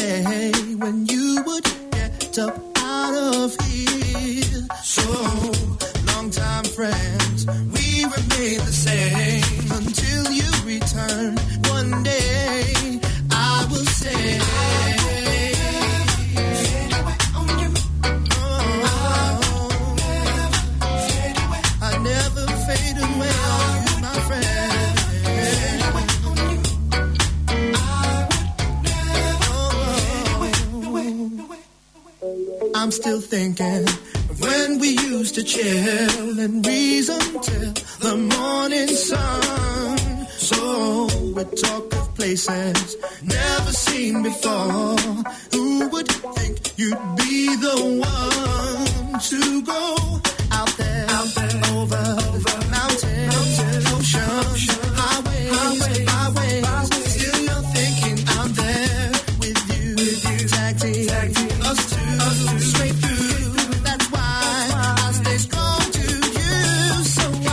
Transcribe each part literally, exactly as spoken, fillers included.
day when you would get up out of here. So, long-time friends, we remain the same until you return. One day, I will say, I never fade away on you, my friend. I'm still thinking of when we used to chill and reason till the morning sun. So we talk of places never seen before. Who would think you'd be the one to go out there, out there over, over mountains, mountains, oceans, highways, highways, highways, highways. Still you're thinking I'm there with you, with you. Tag team, tag team, us two, us two, straight through. That's why I stay strong to you. So why?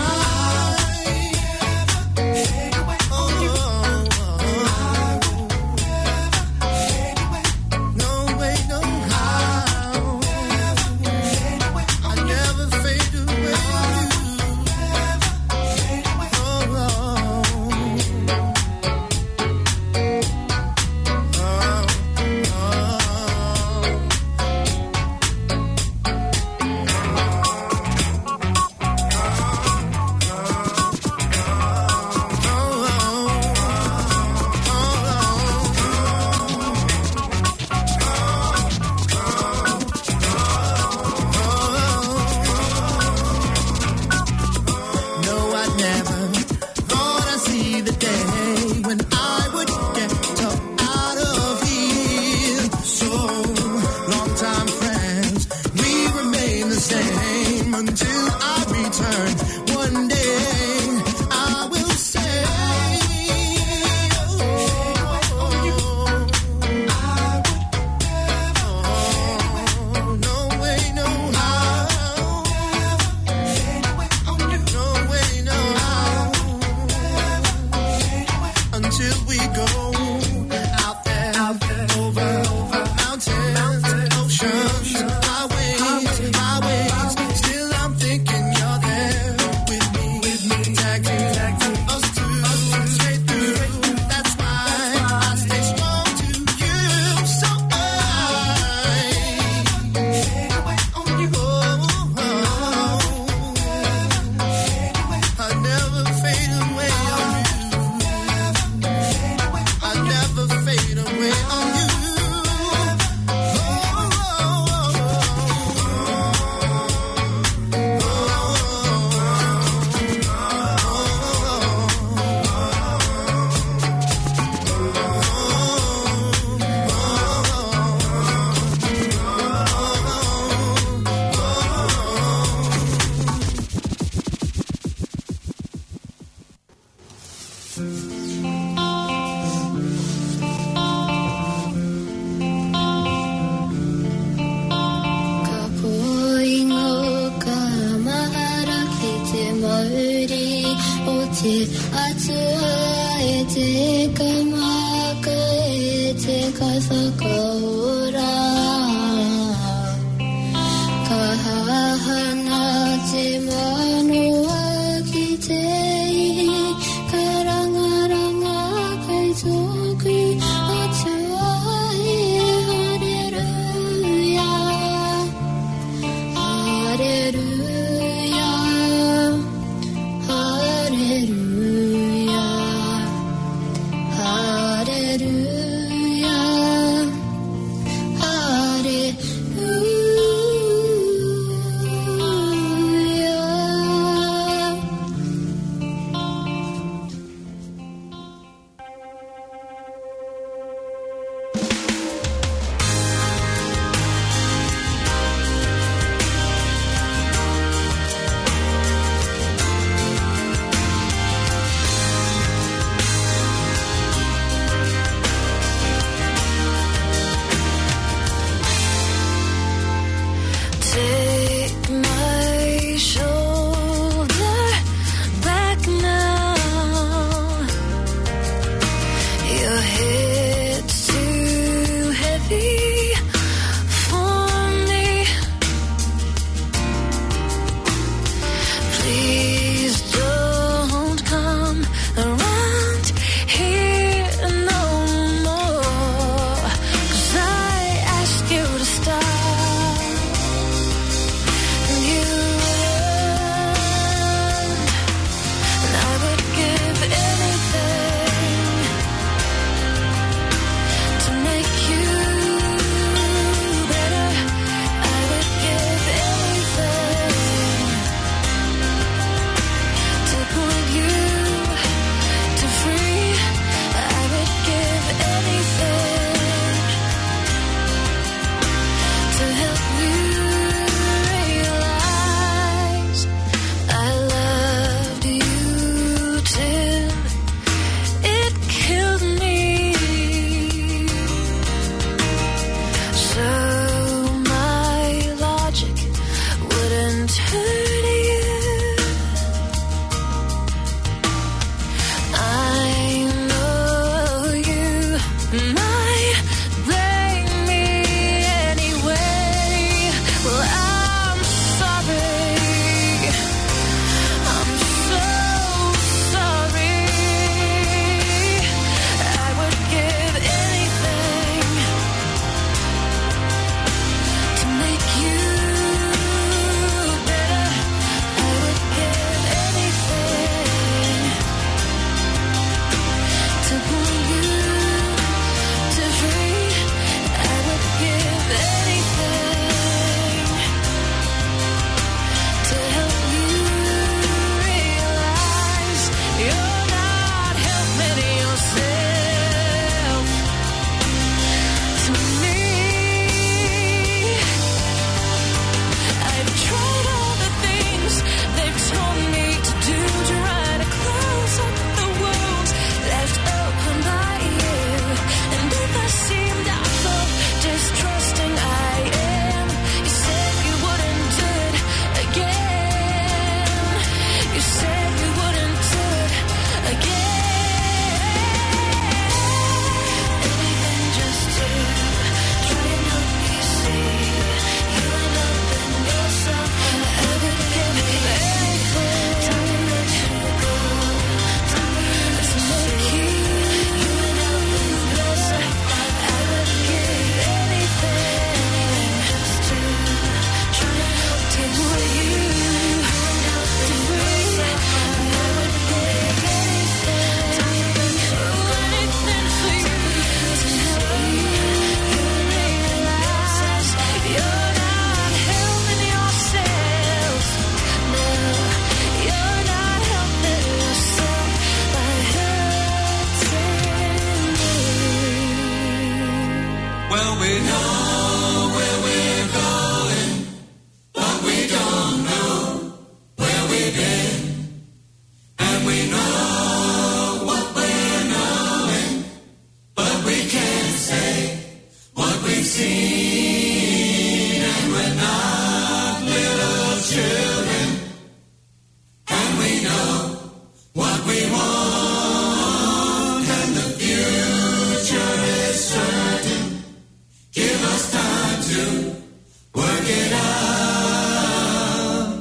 it out.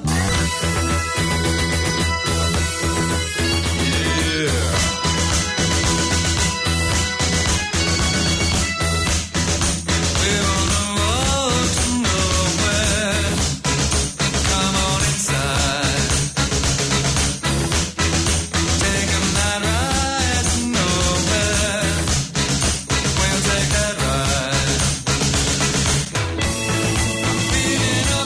Yeah. We're on the road to nowhere. Come on inside. Take a night ride to nowhere. We'll take that ride. Feeling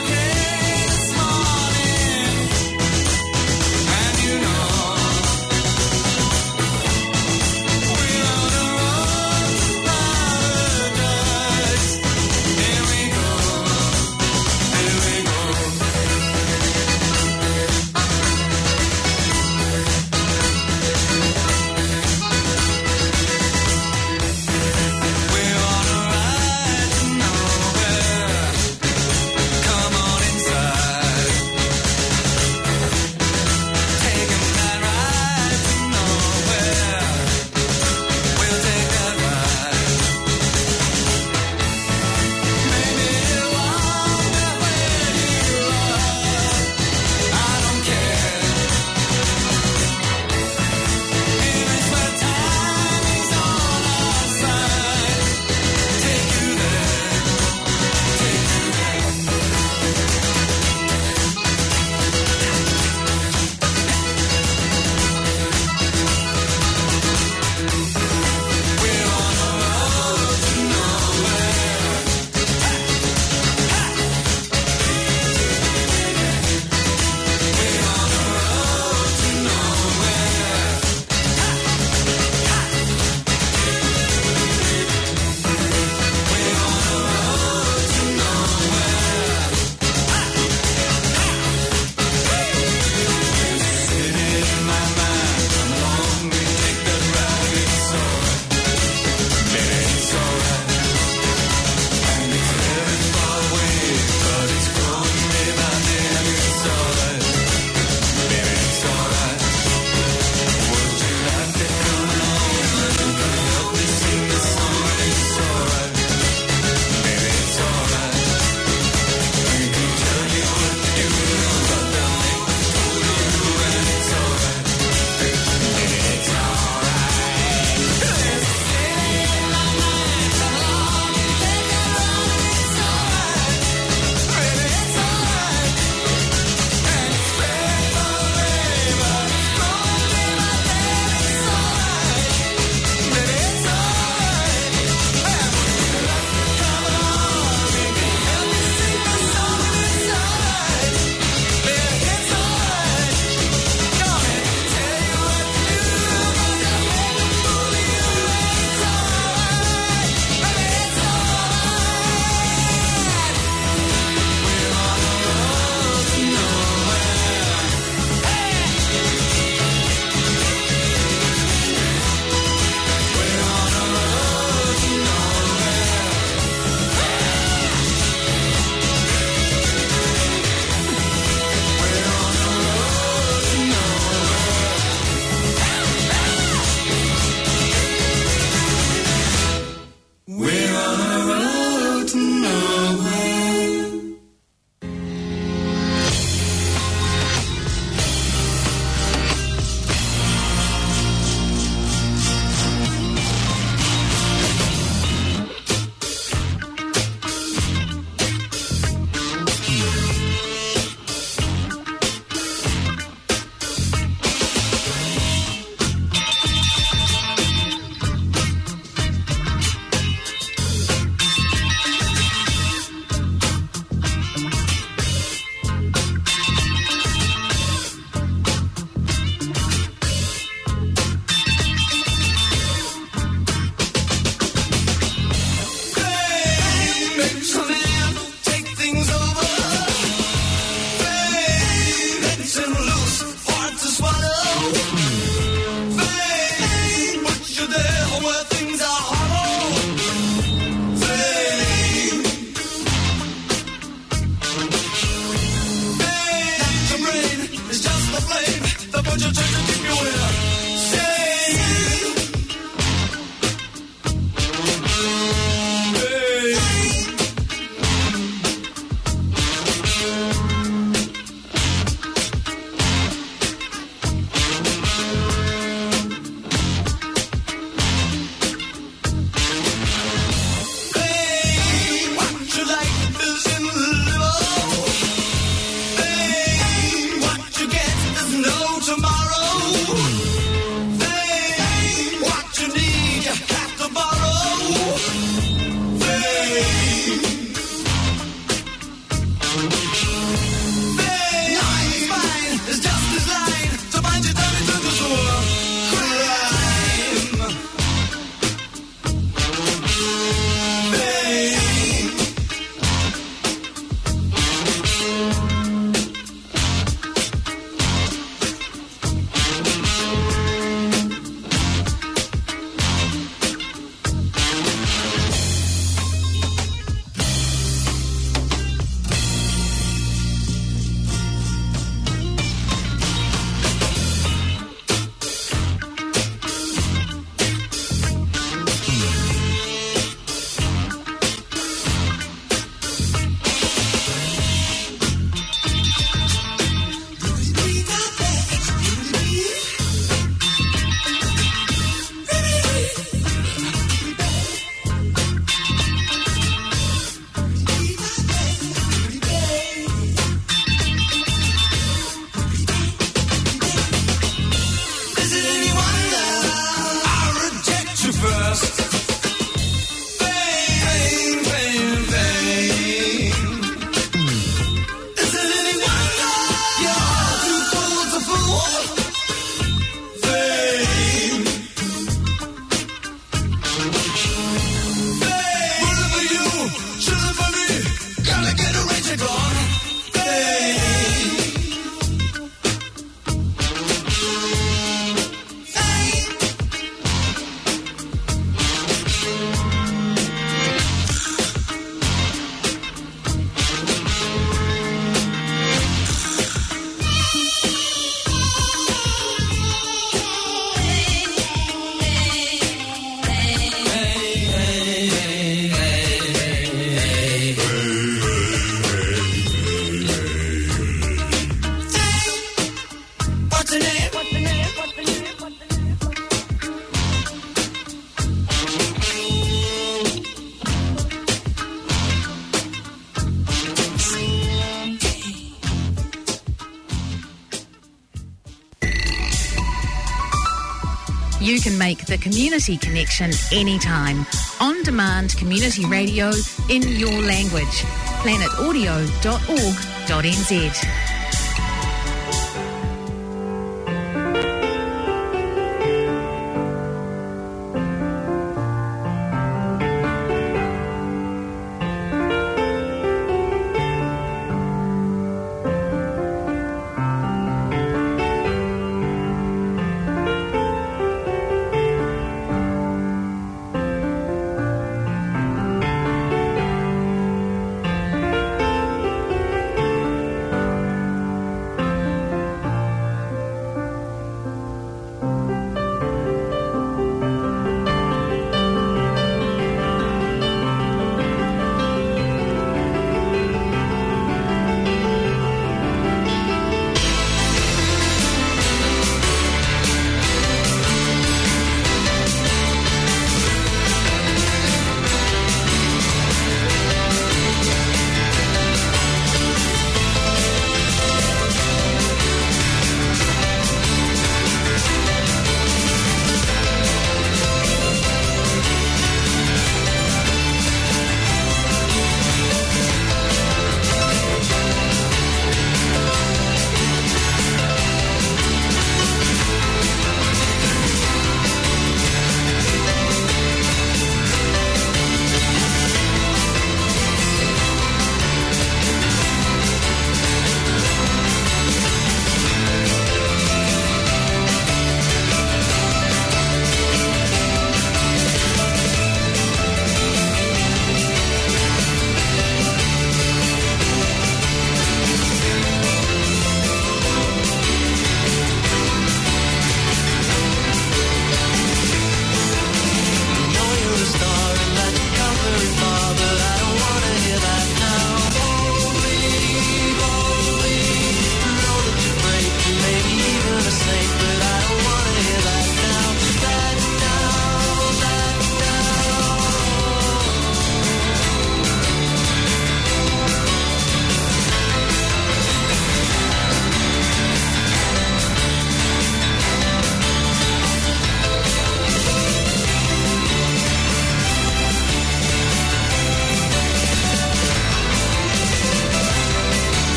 You can make the community connection anytime. On-demand community radio in your language. planet audio dot org dot n z.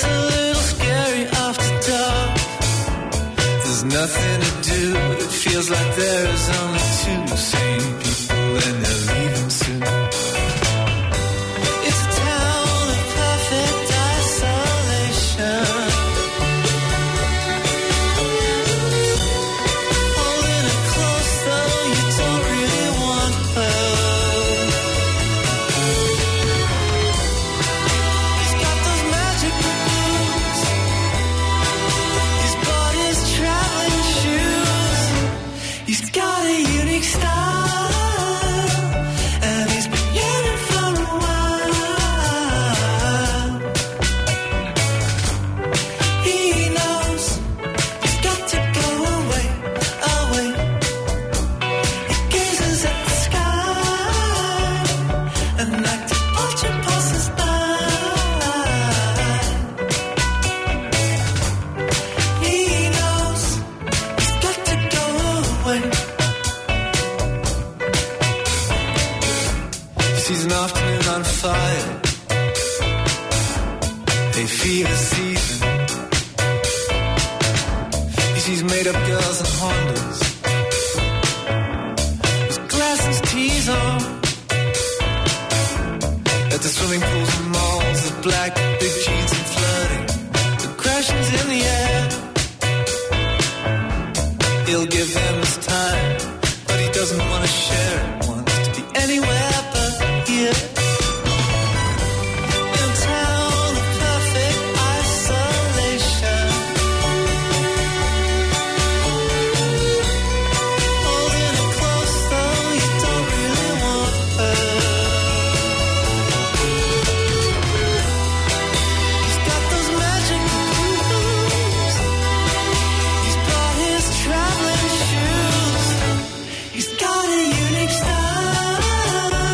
It's a little scary after dark. There's nothing to do. It feels like there's only two sane people and they're leaving soon. It's a town of perfect isolation. Holding it close though you don't really want her. He's got those magical boots. His body's traveling shoes. He's got a unique style, and he's been yearning for a while. He knows he's got to go away, away. He gazes at the sky and like to watch it passes by. He knows he's got to go away. He sees an afternoon on fire. They feed a season. He sees made-up girls and Hondas. His glasses tees on. At the swimming pools and malls, the black big jeans and flirting. The crashing's in the air. He'll give them his time, but he doesn't want to share it. Wants to be anywhere but here. In a town of perfect isolation. Holding it close though you don't really want her. He's got those magic moves. He's brought his traveling shoes. He's got a unique style.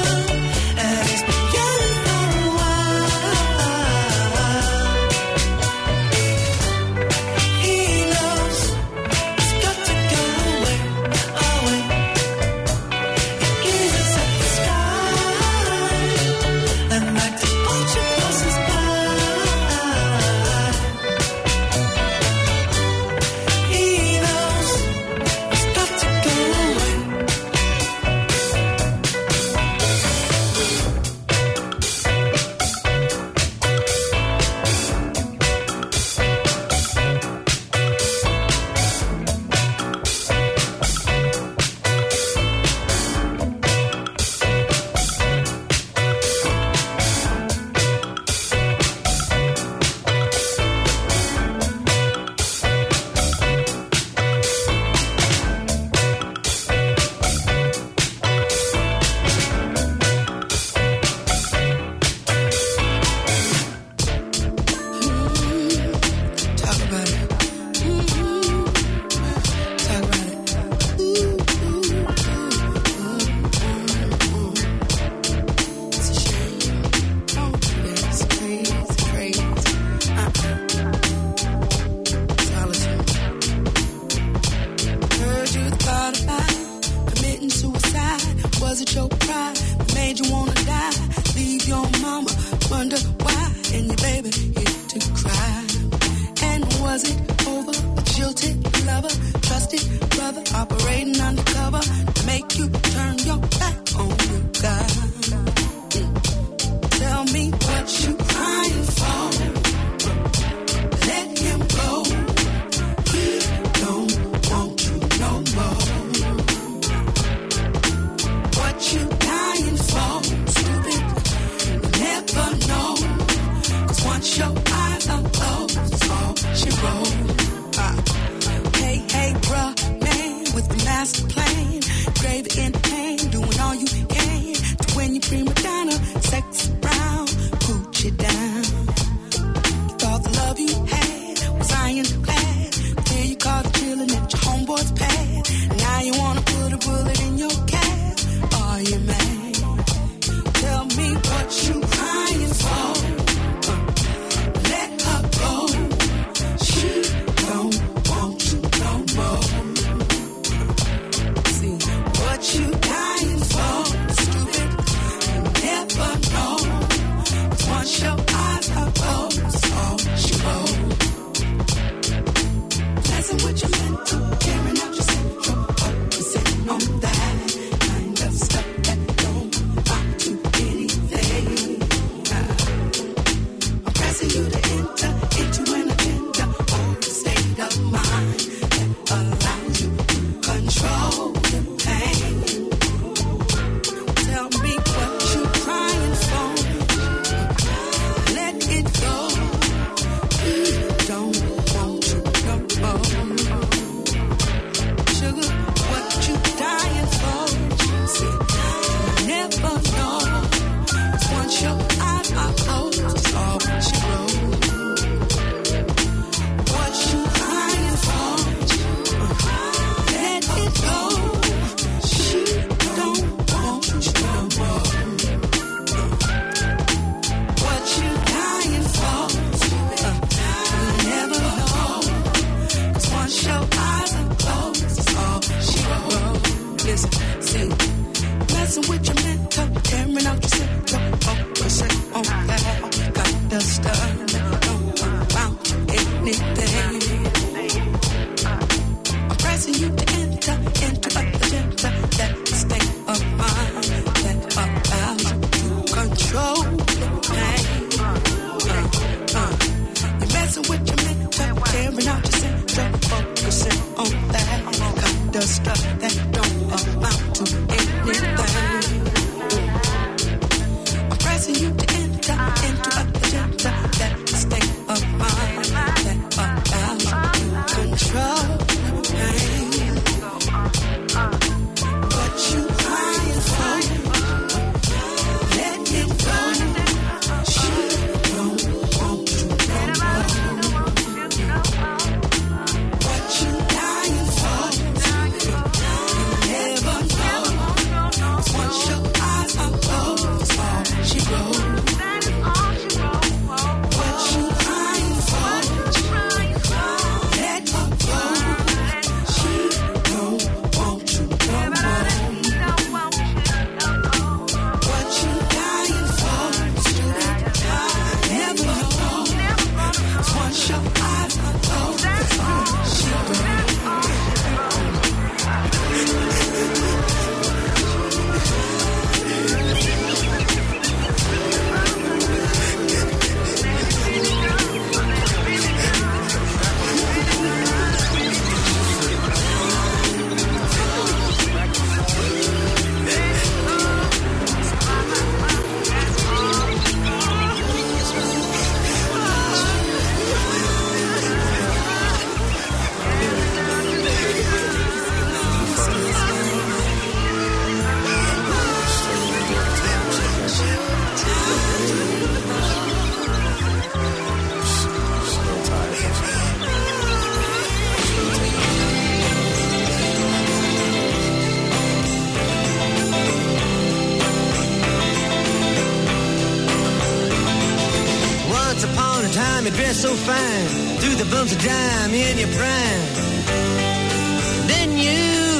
dress so fine, through the bumps of dime in your prime. Then you,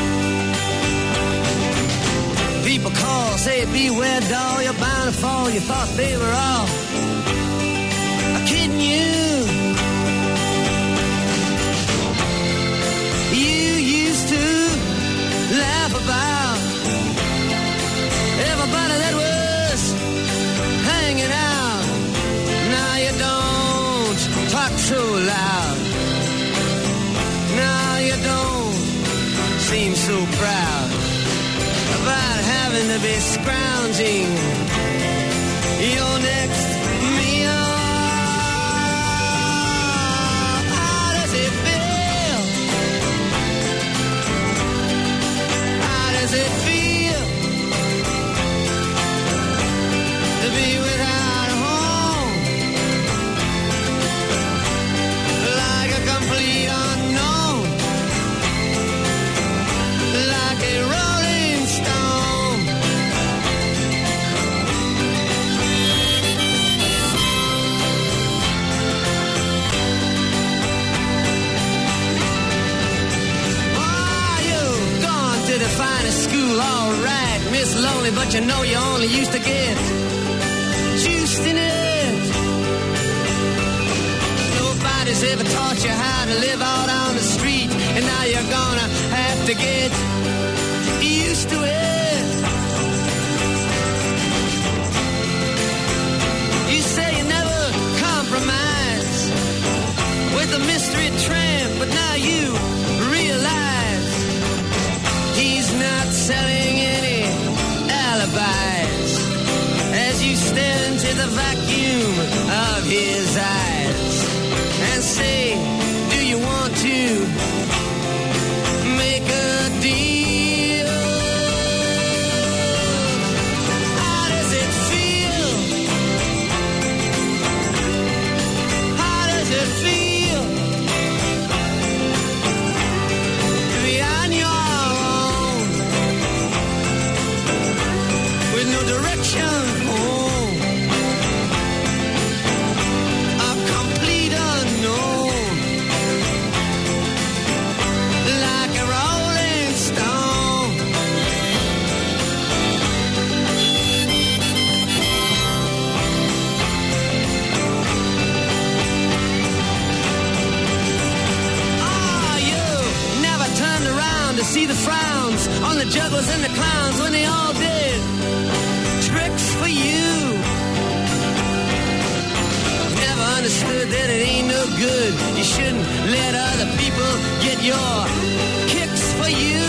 people call, say beware doll, you're bound to fall. You thought they were all kidding you. You used to laugh about everybody that was hanging out. Now you don't talk so loud. Now you don't seem so proud about having to be scrounging your next meal. How does it feel? How does it feel to be without a home? Like a complete unknown, like a rolling stone. Oh, you've gone to the finest school, all right, Miss Lonely, but you know you only used to get juiced in it. Nobody's ever taught you how to live out on the street, and now you're gonna have to get used to it. You say you never compromise with a mystery tramp, but now you realize he's not selling any alibis as you stare into the vacuum of his eyes and say, do you want to make a deal? How does it feel? How does it feel to be on your own with no direction home? A complete unknown, like a rolling stone. Ah, you never turned around to see the frowns on the jugglers and the clowns when they all did tricks for you. Never understood that it ain't no good. You shouldn't let other people get your kicks for you.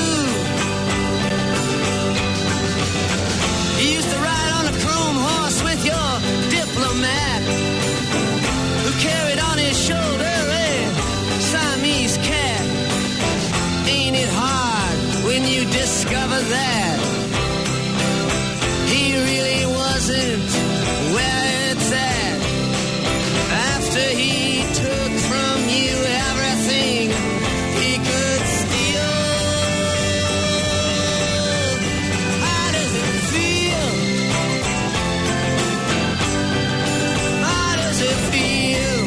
You used to ride on a chrome horse with your diplomat, who carried on his shoulder a Siamese cat. Ain't it hard when you discover that he really wasn't where it's at? After he took from you everything he could steal. How does it feel? How does it feel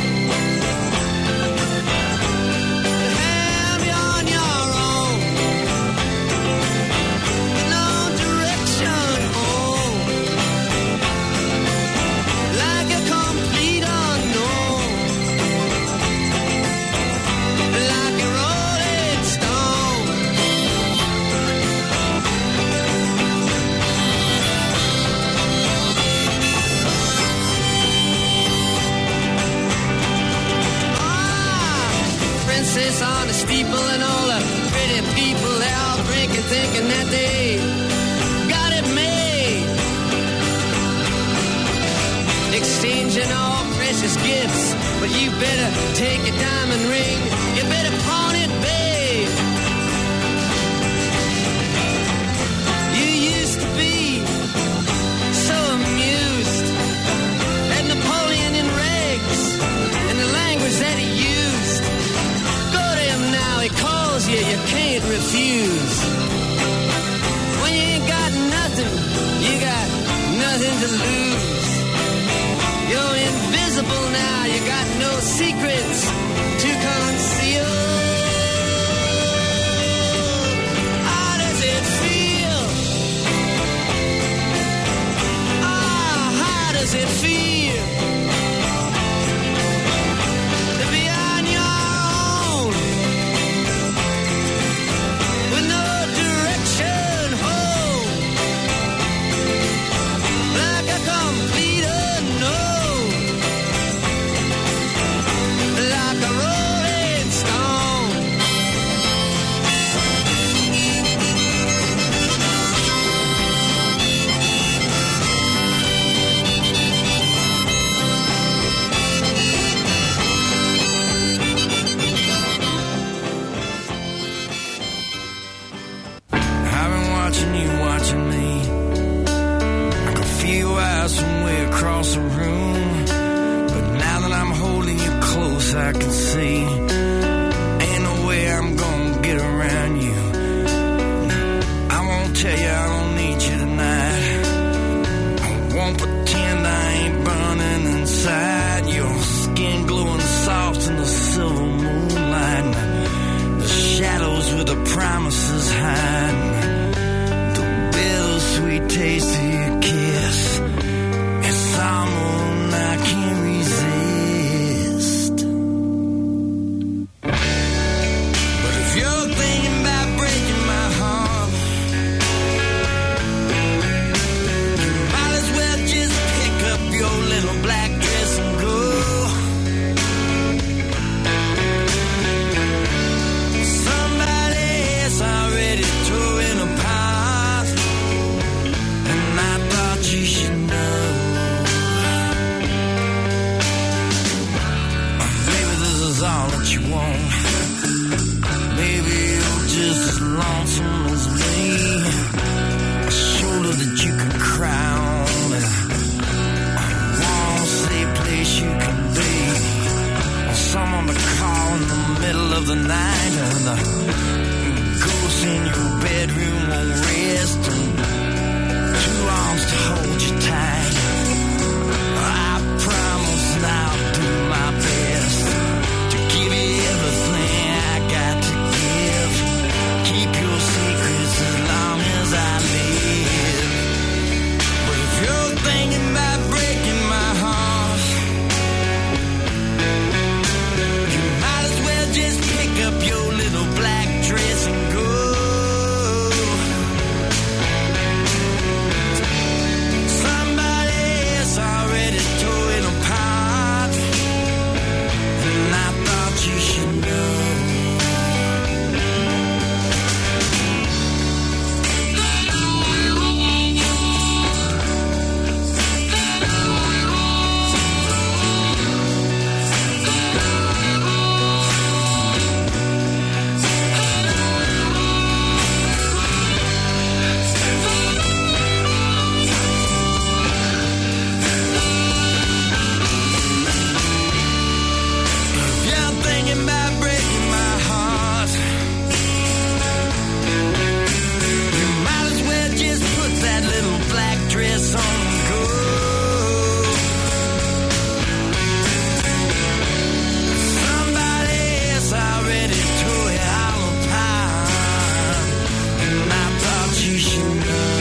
to have you on your own, with no direction home, like a complete unknown, like a rolling stone? Ah, princess on a steeple and all the pretty people, they all drinking, thinking that they got it made, exchanging all precious gifts. But you better take a diamond ring, you better pawn it, babe. You used to be so amused at Napoleon in rags and the language that he used. Go to him now, he calls you, you can't refuse. When you ain't got nothing, you got nothing to lose. You're invisible simple now, you got no secrets to conceal. How does it feel? Ah, how does it feel to be on your own with no direction home, like a complete unknown, like a rolling stone. I've been watching you, watching me. I can feel your eyes from way across the room. But now that I'm holding you close, I can see ain't no way I'm gonna get around you. I won't tell you I don't need you tonight. I won't pretend I ain't burning inside. Your skin glowing soft in the silver moonlight. The shadows where the promises hide. The bittersweet taste of your kiss. It's someone I can't resist. But if you're thinking about breaking my heart, you might as well just pick up your little black dress and go. Somebody else already tore it apart, and I thought you should know. Maybe this is all that you want. Maybe you're just as lonesome as me. A shoulder that you can cry on, and a warm, safe place you can be. Or someone to call in the middle of the night, and the ghost in your bedroom won't rest, and two arms to hold you tight. I promise I'll do my best to give you everything I got to give. Keep your secrets as long as I live. But if you're thinking about breaking my heart, you might as well just pick up your little black dress and go. Somebody else already tore it apart, and I thought you should know. If you're thinking about breaking my heart, you might as well just put that little black dress on and go. Somebody else already tore it all apart, and I thought you should know.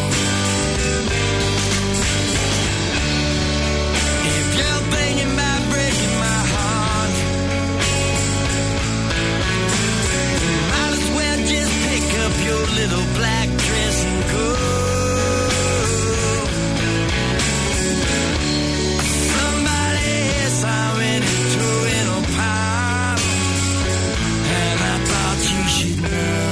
If you're thinking about breaking my heart, you might as well just pick up your little black dress and go. Somebody else already tore it apart, and I thought you should know.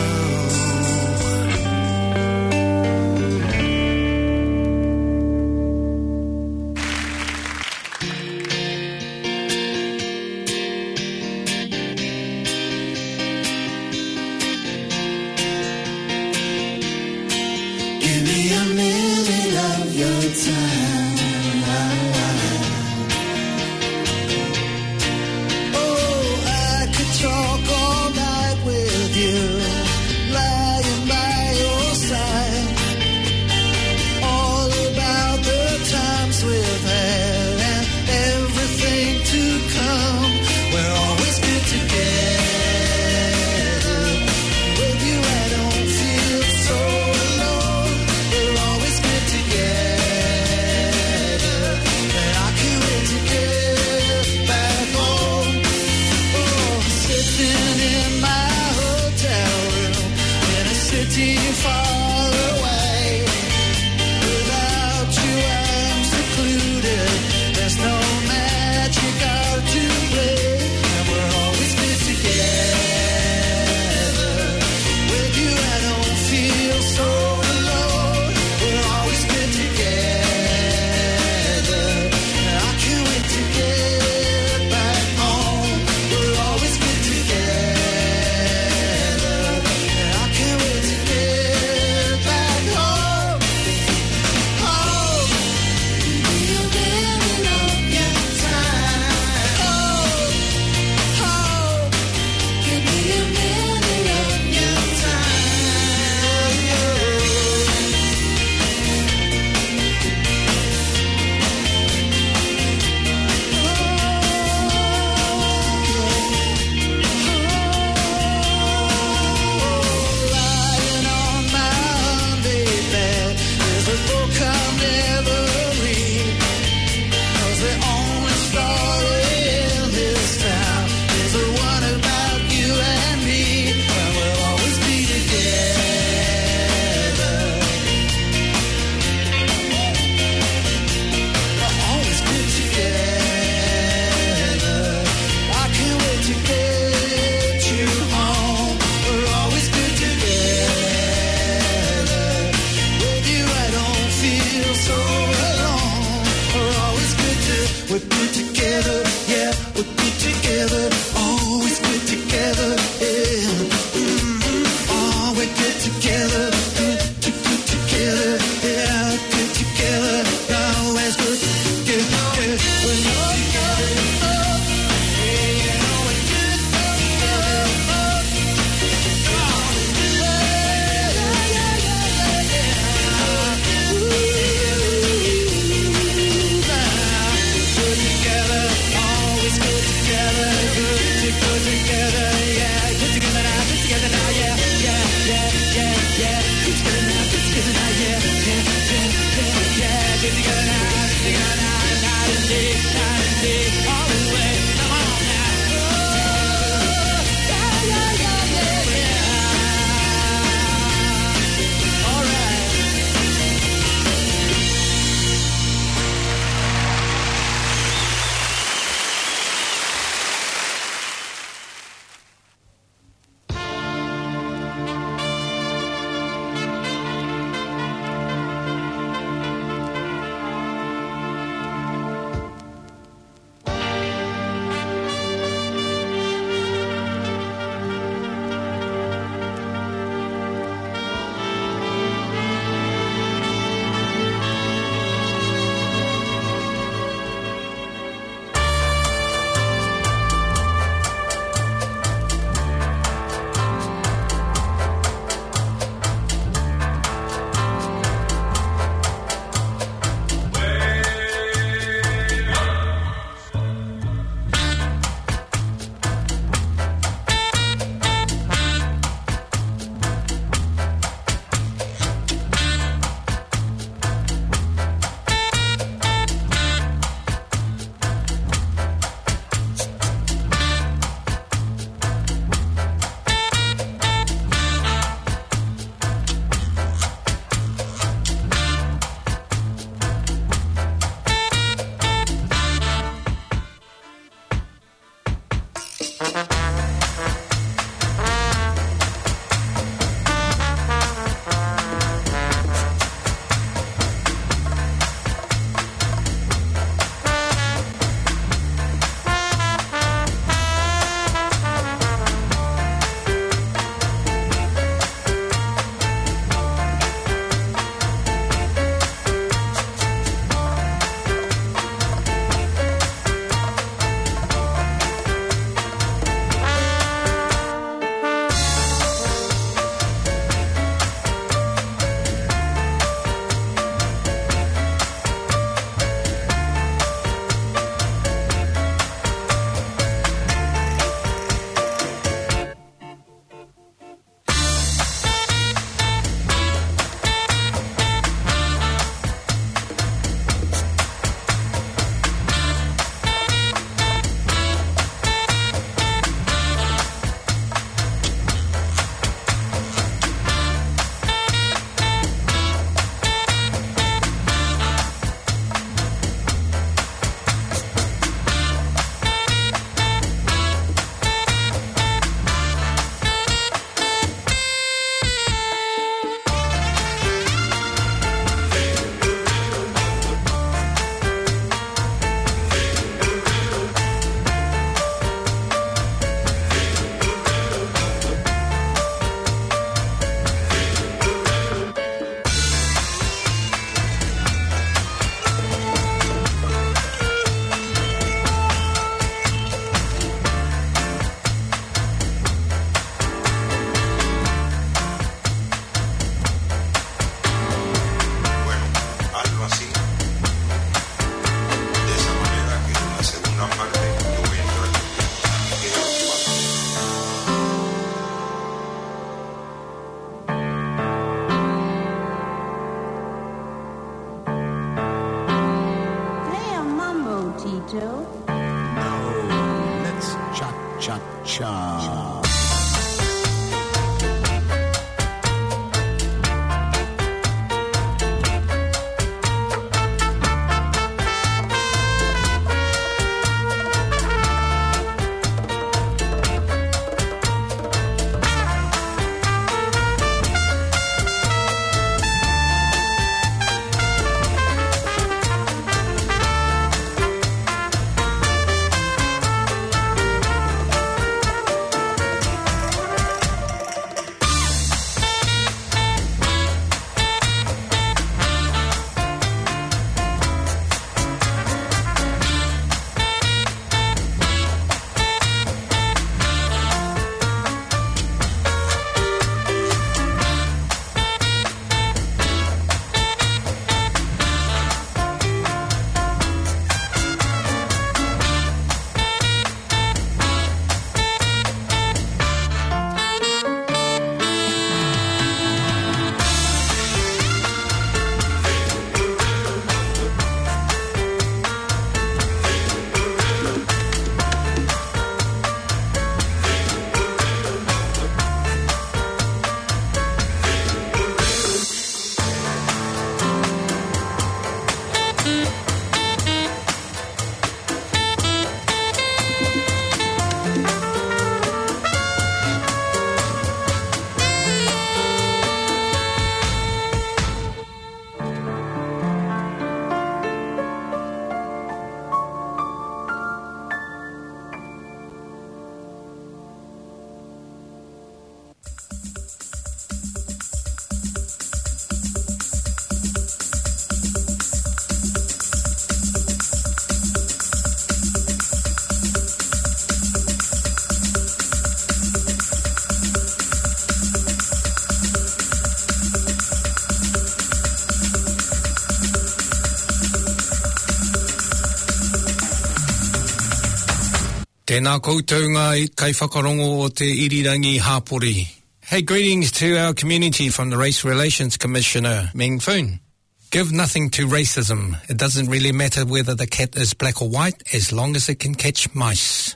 Tēnā koutou ngā kai whakarongo o te irirangi hāpori. Hey, greetings to our community from the Race Relations Commissioner, Meng Foon. Give nothing to racism. It doesn't really matter whether the cat is black or white, as long as it can catch mice.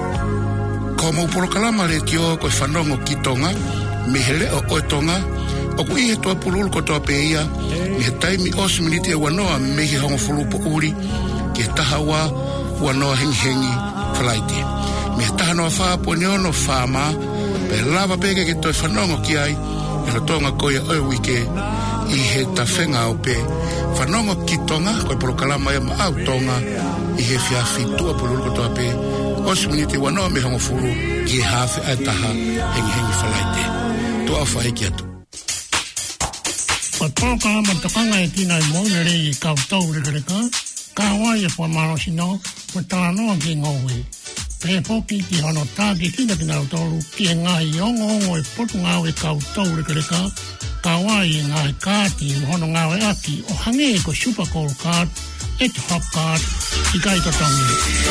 Ko mo porokalama le tio ko whanongo ki tonga, me hele o o tonga, O ku ihe toa pululu ko toa pe ia, mi he taimi osi miniti e wanoa me he hongo fulupo uri, ki he taha wa wanoa hengi hengi falaiti. Mi he taha noa wha po ni ono wha ma, pe lava peke ke toi whanongo ki ai, e lo tonga koia oe wike, i he ta whenga o pe, whanongo ki tonga, koe polo kalama e ma au tonga, i he whiawhi tua pululu ko toa pe, osi miniti wanoa me hongo fulu, ki he hawhi ai taha hengi hengi falaiti. Tua wha heki atu. Ko tōka matakanga e tina i mōne rei i kautau rekareka, ka wai e whamaro sino, ko tānoa ki ngōwe. Pe poki ki hono tāki kina ki ngau tōru, ki e ngahi ongo ongo e potu ngau e kautau rekareka, ka wai e ngahi kāti i hono ngau e aki o hange e ko Super Call card, e te hop card, i kai tatangi.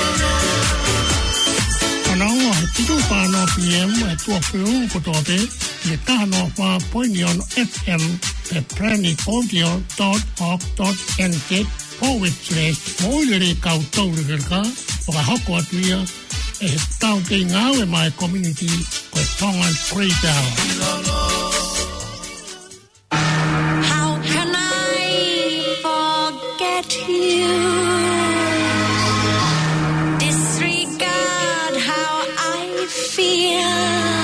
Ana o he titu whanau P M e tua whiu ko tōte, i e tahanoa wha poini on F M e planiaudio dot org dot n z forward slash moilere kautau rekareka, o ka hoko atu ia, e he tau kei ngau e mai community ko e tonga three down. How can I forget you? Disregard how I feel.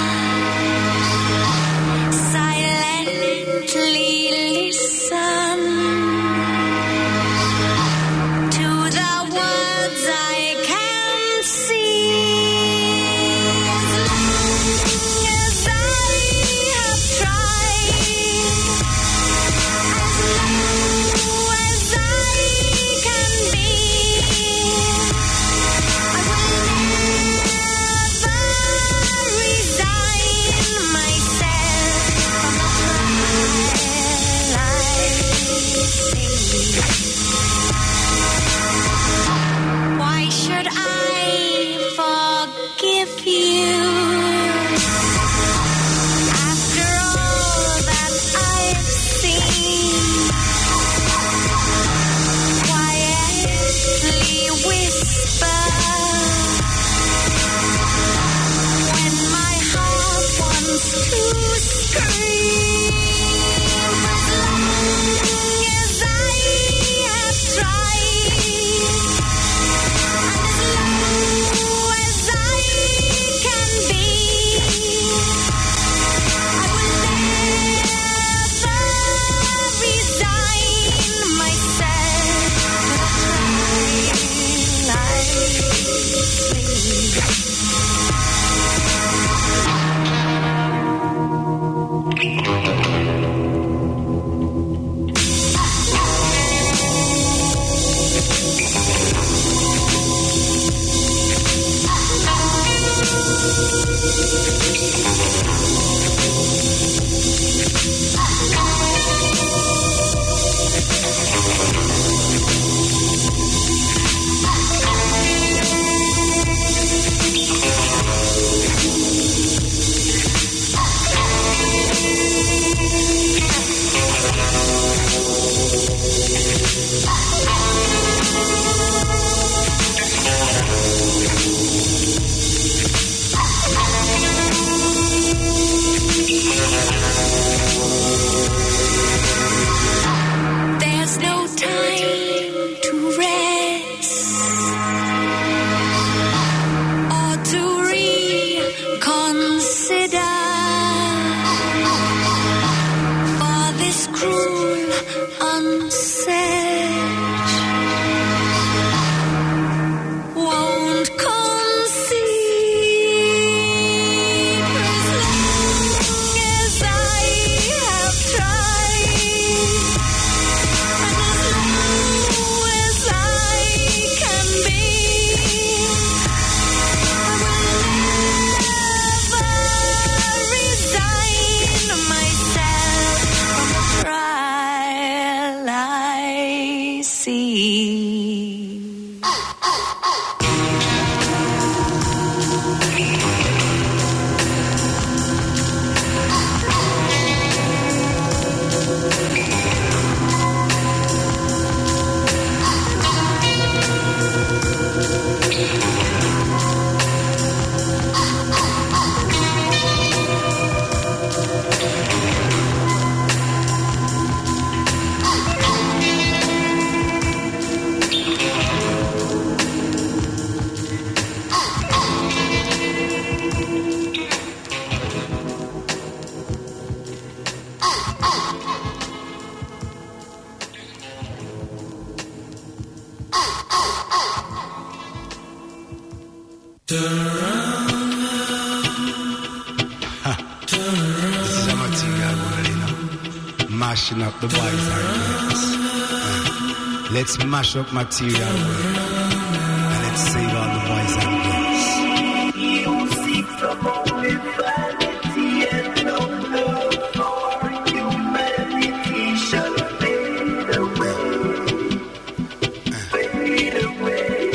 Silently listen to the words I can see. As long as I have tried, as low as I can be, I will never resign myself from the trial I see. Why should I forgive you after all that I've seen? Quietly whisper when my heart wants to scream. As long as I have tried, and as low as I can be, I will never resign myself to the trial I see. There's no time to rest or to reconsider, for this cruel onset won't concede. As long as I have tried, and as low as I can be, I will never resign myself from the trial This is a material word, you know. Mashing up the boys and girls. Uh, let's mash up material word. And let's save all the boys and girls. You seek some more vanity and no love for humanity shall fade away, fade away.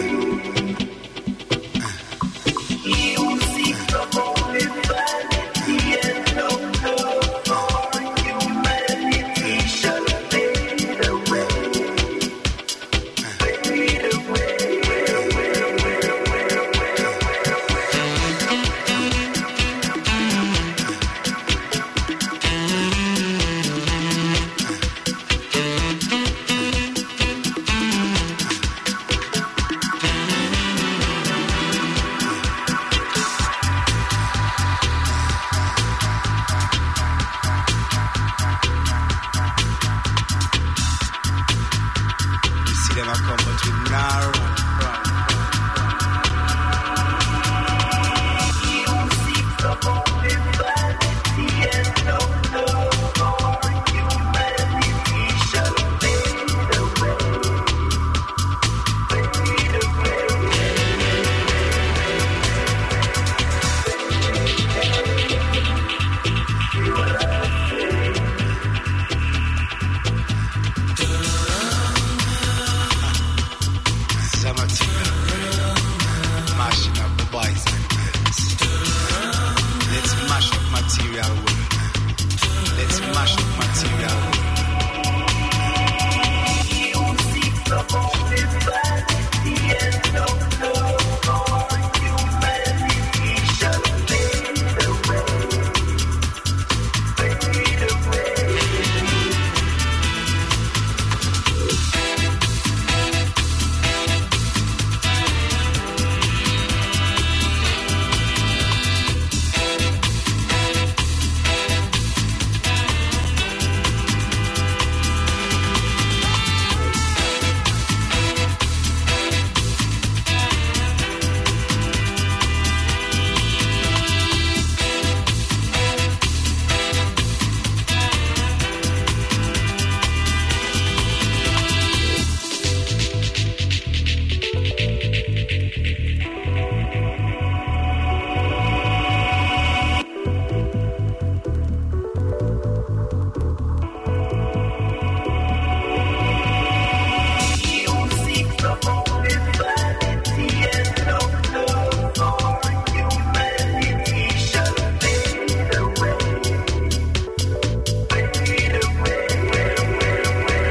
You seek some more vanity and no love for humanity shall fade away, fade away. You see them a come, but we now run, run, You seek some more vanity and no love for humanity shall fade away, fade away. See what I say? This is a material word. Mashing up the boys and girls. Let's mash up material word. Let's mash up material word. You seek some more vanity and no love for humanity shall fade away, fade away. You seek some more vanity and no love for humanity shall fade away, fade away.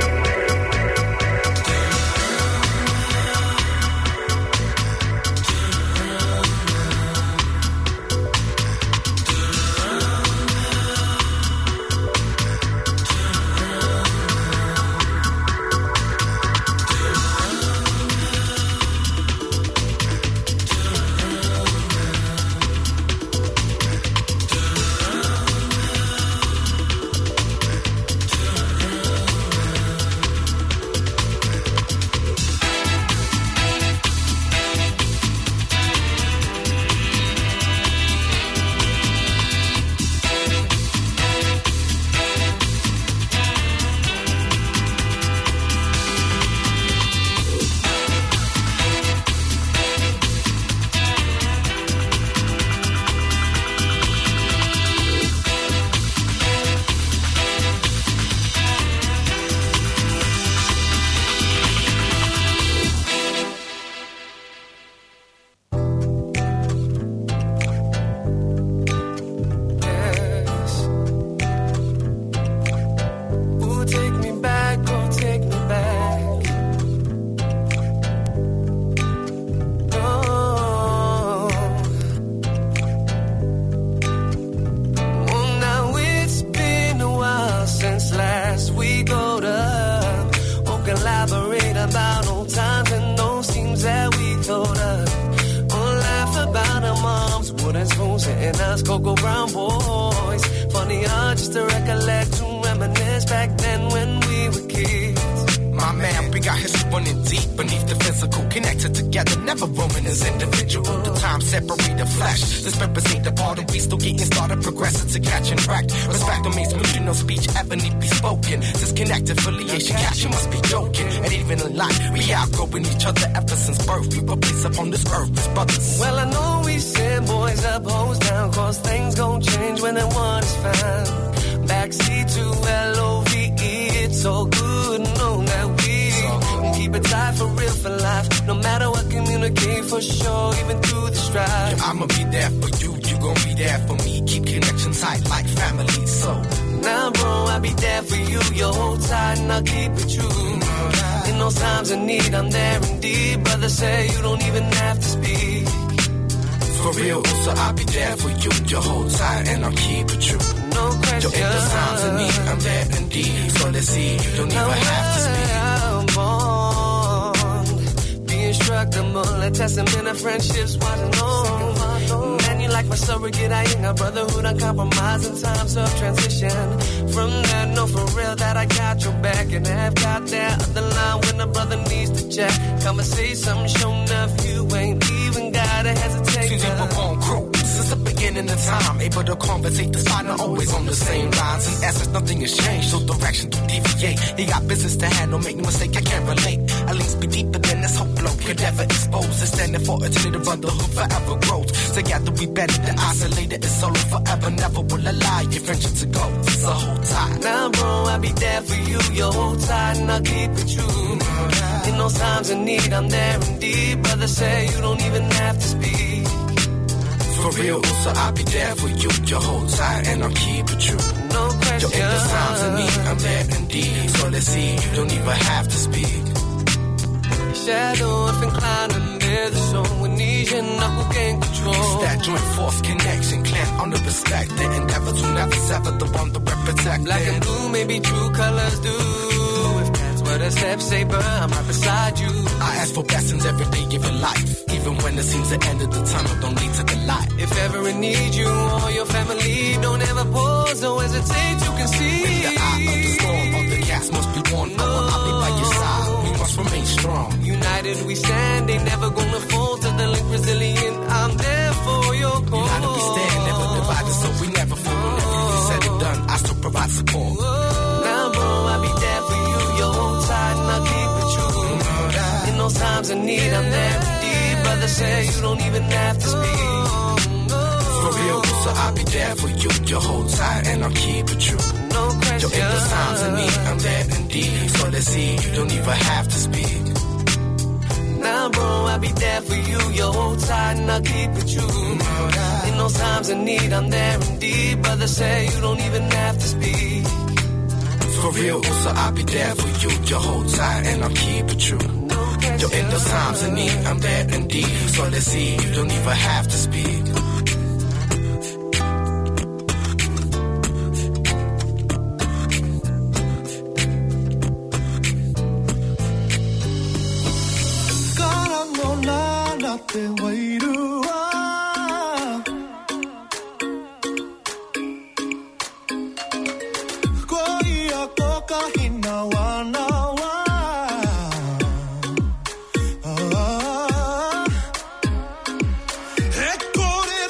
Ooh, take me back, oh, take me back. Oh, oh, now it's been a while since last we got up. Oh, collaborate about old times and those teams that we thought of. Oh, laugh about our moms, wooden spoons, and us Cocoa Brown boys. Funny, uh, just to recollect to reminisce back then when we were kids. My man, big got history running deep beneath the physical. Connected together, never roaming as individual. The time separate the flesh. The spirit ain't the part of we still getting started, progressing to catch and wrecked. Respect means mutual, no speech ever need be spoken. Disconnected affiliation, catch you must be joking. And even in life, we outgrowing each other ever since birth. We were placed upon this earth as brothers. Well, I know we send boys up, hoes down, cause things gon' change when that one is found. Backseat to L O V E, it's so good to know that we keep it tight for real for life. No matter what, communicate for sure, even through the strife. Yeah, I'ma be there for you, you gon' be there for me. Keep connection tight like family, so. Now, bro, I'll be there for you. You hold tight and I'll keep it true. In those times of need, I'm there indeed. Brother say you don't even have to speak. For real, so I'll be there for you. You hold tight and I'll keep it true. No question. Yo, in those times of need, I'm there indeed. So let's see, you don't even have to speak. Indestructible, a testament of friendships wasn't on. Man, you like my surrogate, I ain't a brotherhood uncompromised in times of transition. From that, know for real that I got your back, and I've got that other line when a brother needs to check. Come and say something, show enough you ain't even gotta hesitate. Since you were on crew, since the beginning of time, able to conversate, the sign are always on the same lines. In essence, nothing has changed, so direction to deviate. He got business to handle, make no mistake, I can't relate. At least be deeper than this whole blow could ever expose. It's standing for eternity, the brotherhood forever grows. Together we better than isolated, it's solo forever, never will allow your friendship to go. It's a whole tight. Now, bro, I'll be there for you, you hold tight and I'll keep it true. In those times of need, I'm there indeed. Brother say you don't even have to speak. For real, so I'll be there for you. You hold tight and I'll keep it true. No question. Yo, in those times of need, I'm there indeed. So let's see, you don't even have to speak. Shadow if inclined and bear the soul. We need you, knuckle gain control. It's that joint force connection, clan on the respect. The endeavor to never sever the one that we're protecting. Black and blue, maybe true colors do. If that's what a step saber, I'm right beside you. I ask for blessings every day, give it life. Even when it seems the end of the tunnel don't lead to the light. If ever in need you or your family, don't ever pause or hesitate, you can see. In the eye of the storm, all the gas must be worn. No, I'll be by your side, we must remain strong. United we stand, ain't never gonna fall to the link resilient. I'm there for your cause. United we stand, never divided, so we never fall. Whenever you said it done, I still provide support. Now, bro, I'll be there for you. You hold tight and I'll keep it true. In those times of need, I'm there indeed. Brother say you don't even have to speak. For real, so I'll be there for you. You hold tight and I'll keep it true. No question. Yo, in those times of need, I'm there indeed. So let's see, you don't even have to speak. Now, bro, I'll be there for you. You hold tight and I'll keep it true. In those times of need, I'm there indeed. Brother say you don't even have to speak. For real, so I'll be there for you. You hold tight and I'll keep it true. Yo, in those times of need, I'm there indeed. So let's see, you don't even have to speak. Te wairua Koia koka hina wana wa He kore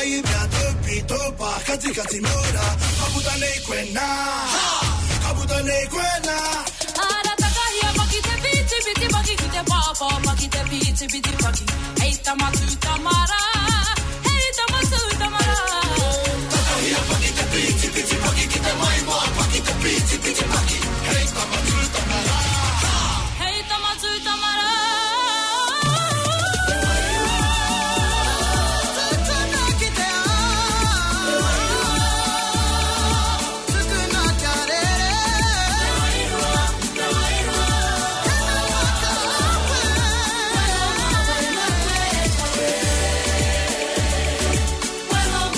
Ai biato pito pa kazi kazi mura. Kabuta nei kwena. Kabuta nei kwena. Ara takahia makite biti biti makite papa makite biti biti paki. Hey tamatu tamara. Hey tamatu tamara. Takahia makite biti biti makite mai mo makite biti biti paki. Hey tamatu tamara. Hey tamatu tamara. Well,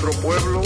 nuestro pueblo.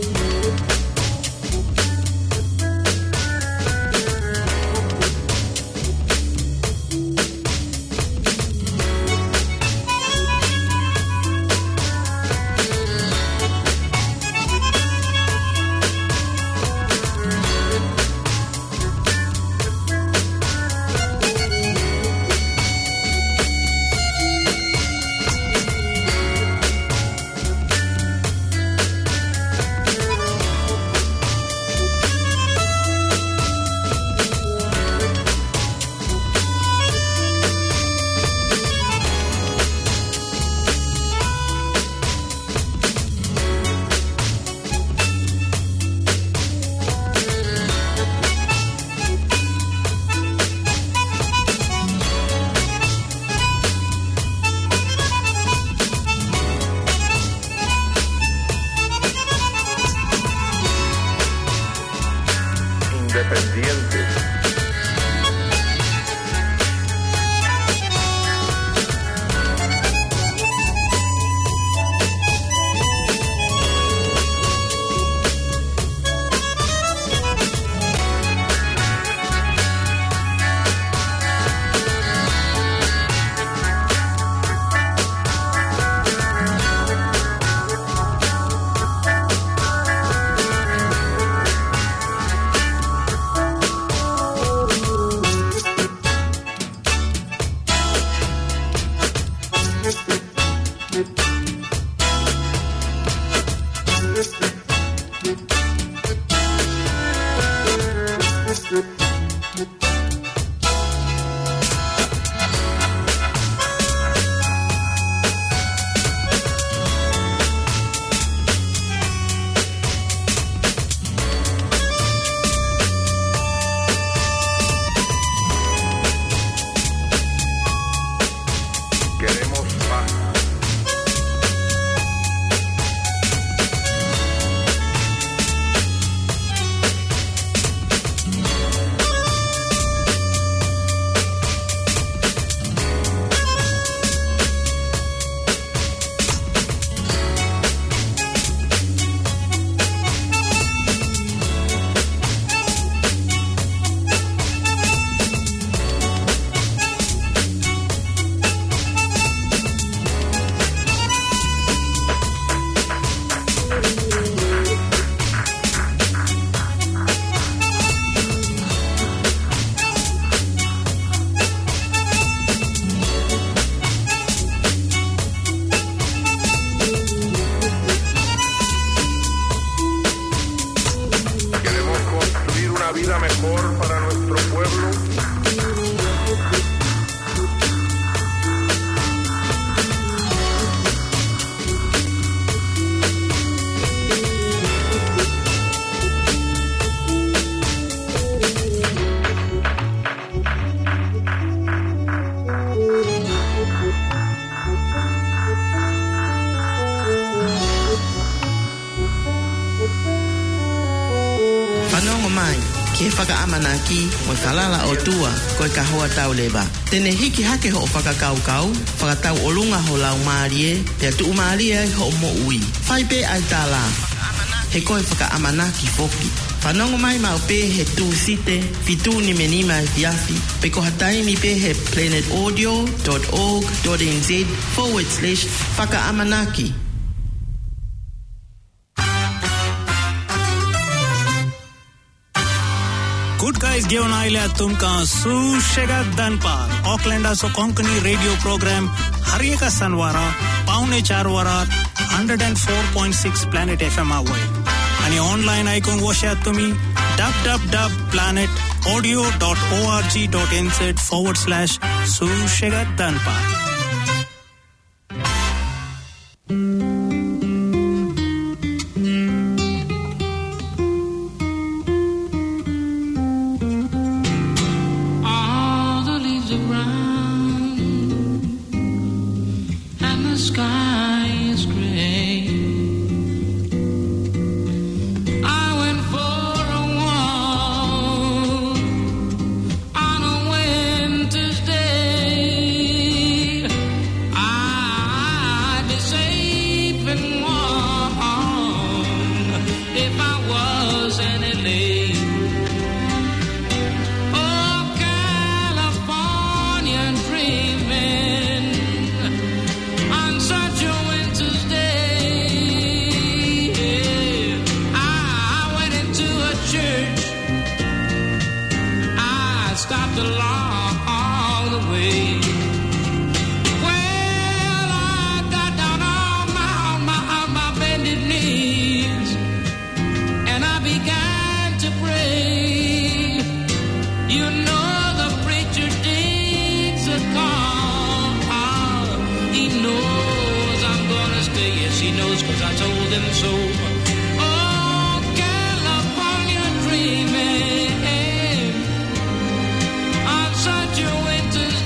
Whakaamanaki, mo kalala o tua, koe ka hoa tau leba. Tene hiki hake ho whakakau kau, whakatau o lunga ho lau maarie, pia tu maarie ho mo ui. Whai pe ai tala, he koe whakaamanaki foki. Whanongo mai mau pe he tu site, fitu ni menima e fiafi, pe ko hatai mi pe he planetaudio.org.nz forward slash whakaamanaki. Good guys, given aile tumka Sushega Danpal, Auckland aso Konkani radio program, Harieka Sanwara, Paune Charwara, one oh four point six Planet F M away. Ani online icon washa tumi, www.planetaudio.org.nz forward slash Sushega Danpal. On a Wednesday was in L A. Oh, California dreaming on such a winter's day. I went into a church. I stopped along the way. Cause I told them so. Oh, California dreaming on such a winter's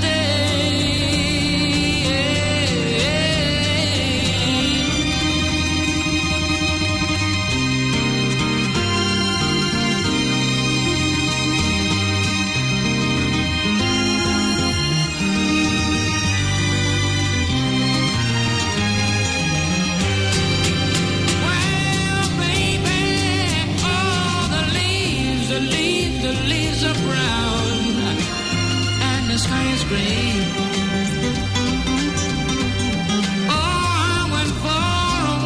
green. Oh, I went for a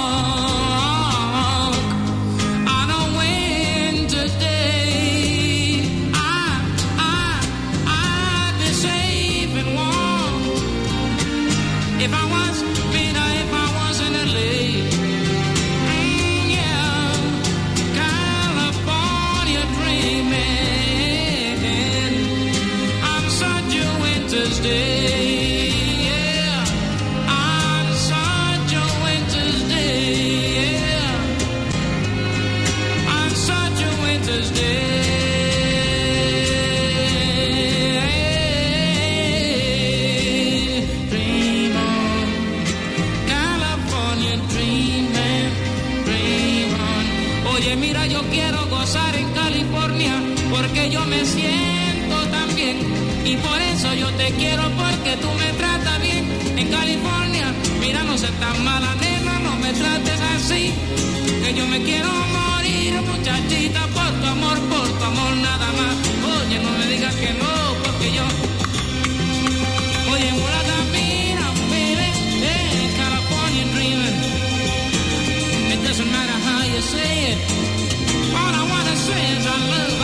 walk on a winter's day. I, I, I'd be safe and warm if I was, you know, if I was in L A. Mm, yeah, California dreaming on such a winter's day, yeah, on such a winter's day, yeah, on such a winter's day. Dream on, California dreaming, dream on. Oye, mira, yo quiero gozar en California porque yo me siento tan bien. Y por eso yo te quiero porque tú me tratas bien. En California, mira, no seas tan mala, nena, no me trates así. Que yo me quiero morir, muchachita, por tu amor, por tu amor nada más. Oye, no me digas que no, porque yo... Oye, mulata, mira, baby, hey, California dreaming. It doesn't matter how you say it. All I wanna say is I love